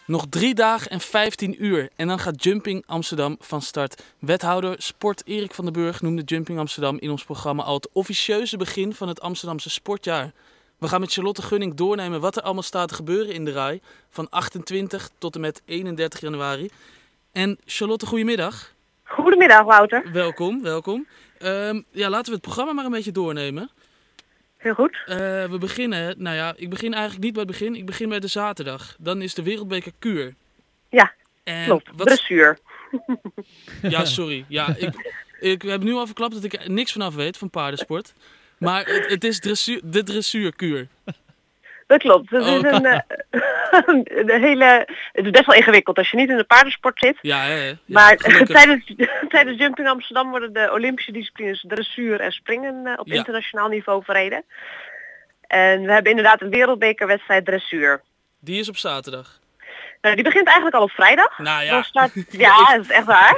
Nog 3 dagen en 15 uur en dan gaat Jumping Amsterdam van start. Wethouder Sport Erik van den Burg noemde Jumping Amsterdam in ons programma al het officieuze begin van het Amsterdamse sportjaar. We gaan met Charlotte Gunning doornemen wat er allemaal staat te gebeuren in de RAI van 28 tot en met 31 januari. En Charlotte, goedemiddag. Goedemiddag, Wouter. Welkom. Laten we het programma maar een beetje doornemen. Heel goed. We beginnen, ik begin eigenlijk niet bij het begin, ik begin bij de zaterdag. Dan is de Wereldbeker Kuur. Ja, En klopt. Dressuur. Ja, sorry. Ja, ik heb nu al verklapt dat ik er niks vanaf weet van paardensport. Maar het is de dressuurkuur. Dat klopt. Het is best wel ingewikkeld als je niet in de paardensport zit. Ja, maar tijdens Jumping Amsterdam worden de Olympische disciplines dressuur en springen op internationaal niveau verreden. En we hebben inderdaad een wereldbekerwedstrijd dressuur. Die is op zaterdag. Nou, die begint eigenlijk al op vrijdag. Nou ja. Ja, dat is echt waar.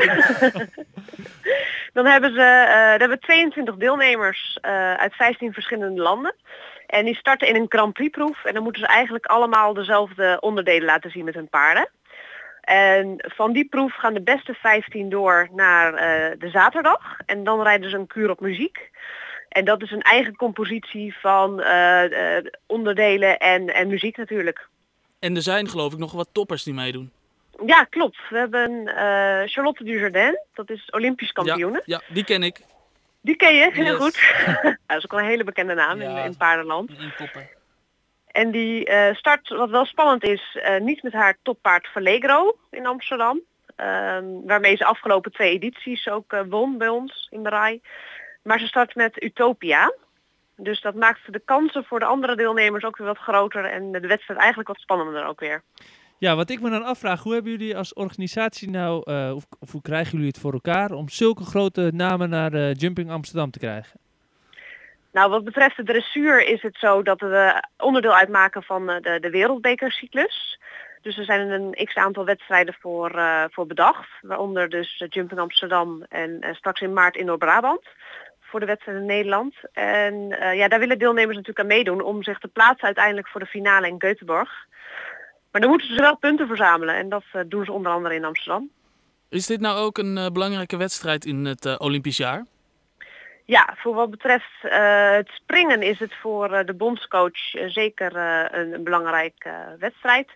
Dan hebben 22 deelnemers uit 15 verschillende landen. En die starten in een Grand Prix proef. En dan moeten ze eigenlijk allemaal dezelfde onderdelen laten zien met hun paarden. En van die proef gaan de beste 15 door naar de zaterdag. En dan rijden ze een kuur op muziek. En dat is een eigen compositie van onderdelen en muziek natuurlijk. En er zijn geloof ik nog wat toppers die meedoen. Ja, klopt. We hebben Charlotte Dujardin, dat is Olympisch kampioene. Ja, die ken ik. Die ken je, heel goed. Dat is ook wel een hele bekende naam in paardenland. Een topper. En die start, wat wel spannend is, niet met haar toppaard Vallegro in Amsterdam. Waarmee ze afgelopen 2 edities ook won bij ons in de RAI. Maar ze start met Utopia. Dus dat maakt de kansen voor de andere deelnemers ook weer wat groter en de wedstrijd eigenlijk wat spannender ook weer. Ja, wat ik me dan afvraag, hoe hebben jullie als organisatie nou, of hoe krijgen jullie het voor elkaar om zulke grote namen naar Jumping Amsterdam te krijgen? Nou, wat betreft de dressuur is het zo dat we onderdeel uitmaken van de wereldbekercyclus. Dus er zijn een x-aantal wedstrijden voor bedacht, waaronder dus Jumping Amsterdam en straks in maart in Noord-Brabant voor de wedstrijd in Nederland. En daar willen deelnemers natuurlijk aan meedoen om zich te plaatsen uiteindelijk voor de finale in Göteborg. Maar dan moeten ze wel punten verzamelen en dat doen ze onder andere in Amsterdam. Is dit nou ook een belangrijke wedstrijd in het Olympisch jaar? Ja, voor wat betreft het springen is het voor de bondscoach zeker een belangrijke wedstrijd.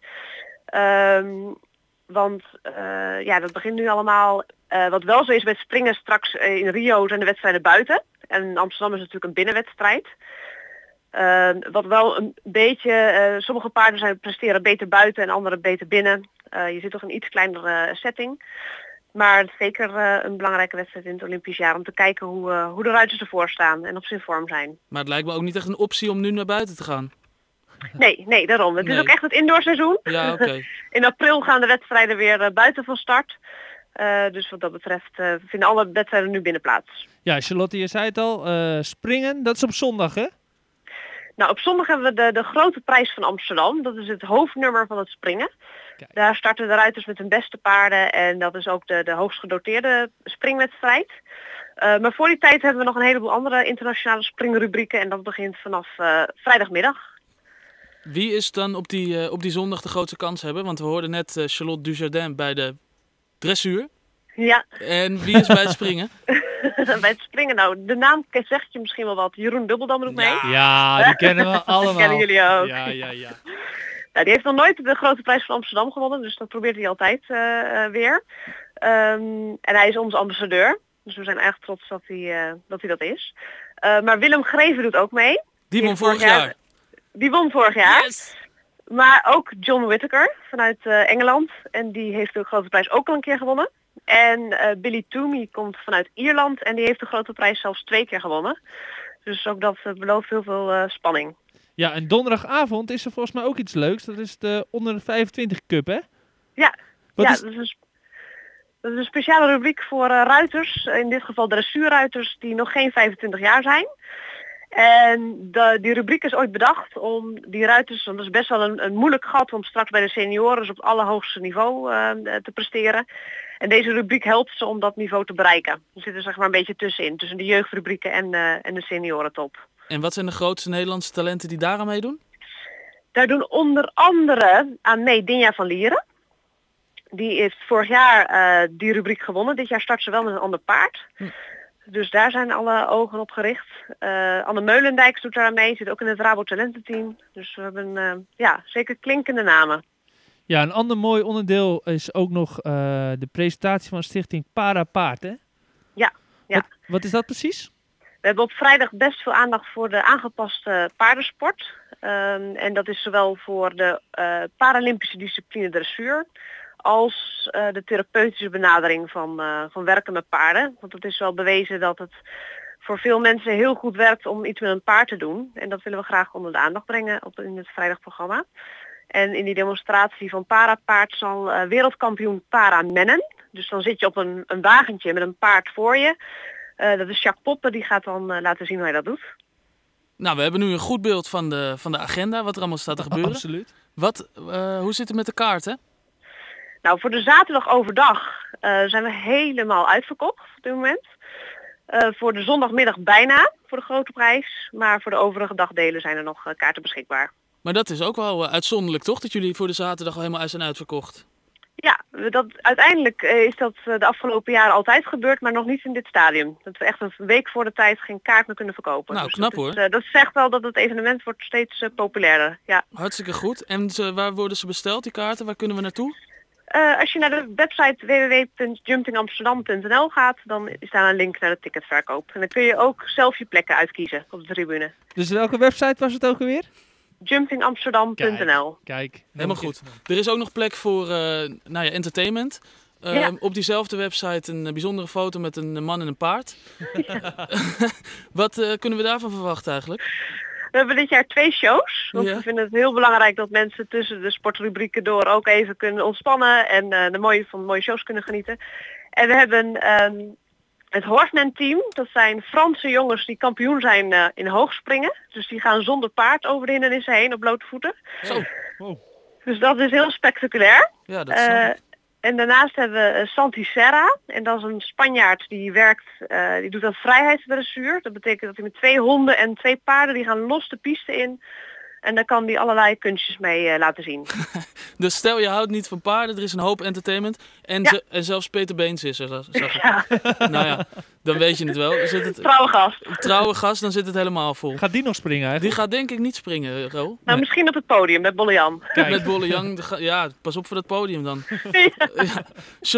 Want dat begint nu allemaal. Wat wel zo is met springen straks in Rio zijn de wedstrijden buiten. En Amsterdam is natuurlijk een binnenwedstrijd. Wat wel een beetje, sommige paarden presteren beter buiten en andere beter binnen. Je zit toch in een iets kleinere setting. Maar het is zeker een belangrijke wedstrijd in het Olympisch jaar om te kijken hoe de ruiters ervoor staan en of ze in vorm zijn. Maar het lijkt me ook niet echt een optie om nu naar buiten te gaan. Nee, daarom. Het is ook echt het indoorseizoen. Ja, oké. In april gaan de wedstrijden weer buiten van start. Dus wat dat betreft vinden alle wedstrijden nu binnen plaats. Ja, Charlotte, je zei het al, springen, dat is op zondag, hè? Nou, op zondag hebben we de grote prijs van Amsterdam. Dat is het hoofdnummer van het springen. Kijk. Daar starten de ruiters met hun beste paarden en dat is ook de hoogst gedoteerde springwedstrijd. Maar voor die tijd hebben we nog een heleboel andere internationale springrubrieken en dat begint vanaf vrijdagmiddag. Wie is dan op die zondag de grootste kans hebben? Want we hoorden net Charlotte Dujardin bij de dressuur. Ja. En wie is bij het springen? Bij het springen, nou, de naam zegt je misschien wel wat. Jeroen Dubbeldam doet mee. Ja, die kennen we allemaal. Die kennen jullie ook. Ja. Nou, die heeft nog nooit de grote prijs van Amsterdam gewonnen, dus dat probeert hij altijd weer. En hij is onze ambassadeur, dus we zijn erg trots dat hij dat is. Maar Willem Greven doet ook mee. Die won vorig jaar. Die won vorig jaar. Yes. Maar ook John Whittaker vanuit Engeland. En die heeft de grote prijs ook al een keer gewonnen. En Billy Toomey komt vanuit Ierland en die heeft de grote prijs zelfs 2 keer gewonnen. Dus ook dat belooft heel veel spanning. Ja, en donderdagavond is er volgens mij ook iets leuks. Dat is de onder de 25 Cup, hè? Ja, dat is een speciale rubriek voor ruiters. In dit geval dressuurruiters die nog geen 25 jaar zijn. En die rubriek is ooit bedacht om die ruiters, want dat is best wel een moeilijk gat om straks bij de senioren dus op het allerhoogste niveau te presteren. En deze rubriek helpt ze om dat niveau te bereiken. Er zitten zeg maar een beetje tussenin, tussen de jeugdrubrieken en de seniorentop. En wat zijn de grootste Nederlandse talenten die daar aan meedoen? Daar doen onder andere aan mee Dinja van Lieren. Die heeft vorig jaar die rubriek gewonnen. Dit jaar start ze wel met een ander paard. Dus daar zijn alle ogen op gericht. Anne Meulendijk doet daar aan mee. Zit ook in het Rabo Talententeam. Dus we hebben zeker klinkende namen. Ja, een ander mooi onderdeel is ook nog de presentatie van Stichting Para Paard, hè? Ja. Wat is dat precies? We hebben op vrijdag best veel aandacht voor de aangepaste paardensport. En dat is zowel voor de Paralympische discipline dressuur als de therapeutische benadering van werken met paarden. Want het is wel bewezen dat het voor veel mensen heel goed werkt om iets met een paard te doen. En dat willen we graag onder de aandacht brengen in het vrijdagprogramma. En in die demonstratie van Parapaard zal wereldkampioen Paramennen. Dus dan zit je op een wagentje met een paard voor je. Dat is Jacques Poppen, die gaat dan laten zien hoe hij dat doet. Nou, we hebben nu een goed beeld van de agenda, wat er allemaal staat te gebeuren. Absoluut. Hoe zit het met de kaarten? Nou, voor de zaterdag overdag zijn we helemaal uitverkocht op dit moment. Voor de zondagmiddag bijna, voor de grote prijs. Maar voor de overige dagdelen zijn er nog kaarten beschikbaar. Maar dat is ook wel uitzonderlijk, toch? Dat jullie voor de zaterdag al helemaal zijn uitverkocht. Ja, uiteindelijk is dat de afgelopen jaren altijd gebeurd, maar nog niet in dit stadium. Dat we echt een week voor de tijd geen kaart meer kunnen verkopen. Nou, dus knap hoor. Dat zegt wel dat het evenement wordt steeds populairder. Ja. Hartstikke goed. En waar worden ze besteld, die kaarten? Waar kunnen we naartoe? Als je naar de website www.jumpingamsterdam.nl gaat, dan is daar een link naar de ticketverkoop. En dan kun je ook zelf je plekken uitkiezen op de tribune. Dus welke website was het ook alweer? jumpingamsterdam.nl. Kijk. Helemaal goed. Er is ook nog plek voor entertainment. Op diezelfde website een bijzondere foto met een man en een paard. Wat kunnen we daarvan verwachten eigenlijk? We hebben dit jaar 2 shows. Want we vinden het heel belangrijk dat mensen tussen de sportrubrieken door ook even kunnen ontspannen. En van mooie shows kunnen genieten. En we hebben het Horseman team. Dat zijn Franse jongens die kampioen zijn in hoogspringen. Dus die gaan zonder paard over de hindernissen heen op blote voeten. Zo. Wow. Dus dat is heel spectaculair. Ja, dat snap ik. En daarnaast hebben we Santi Serra. En dat is een Spanjaard die die doet aan vrijheidsdressuur. Dat betekent dat hij met 2 honden en 2 paarden, die gaan los de piste in. En daar kan hij allerlei kunstjes mee laten zien. Dus stel je houdt niet van paarden, er is een hoop entertainment. En zelfs Peter Beens is er. Zag ik. Ja. Nou ja, dan weet je het wel. Trouwe gast, dan zit het helemaal vol. Gaat die nog springen eigenlijk? Die gaat denk ik niet springen, Ro. Nou, misschien op het podium met Bolle Jan. Met Bolle Jan. Ja, pas op voor dat podium dan. Ja.